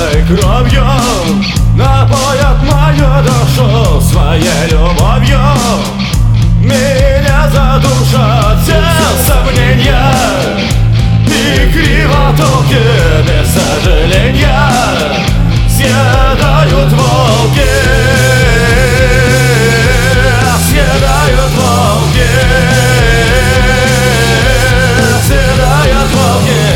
своей кровью напоят мою душу своей любовью. Меня задушат все сомнения и кривотолки без сожаления съедают волки, съедают волки, съедают волки.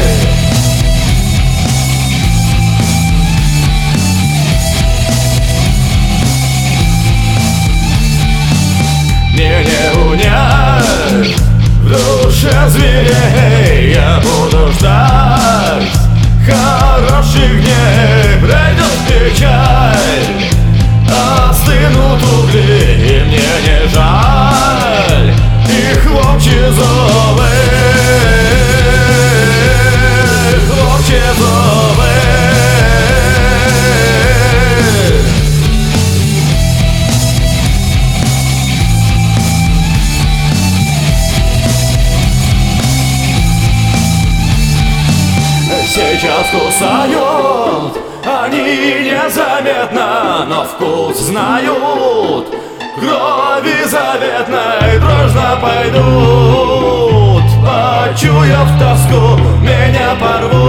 Не унять в душе зверей, я буду ждать хороших дней. Пройдет печаль, остынут угли, и мне не жаль их волчьи зубы, волчьи зубы. Сейчас кусают они незаметно, но вкус знают. Крови заветной дружно пойдут, почуяв тоску, меня порвут.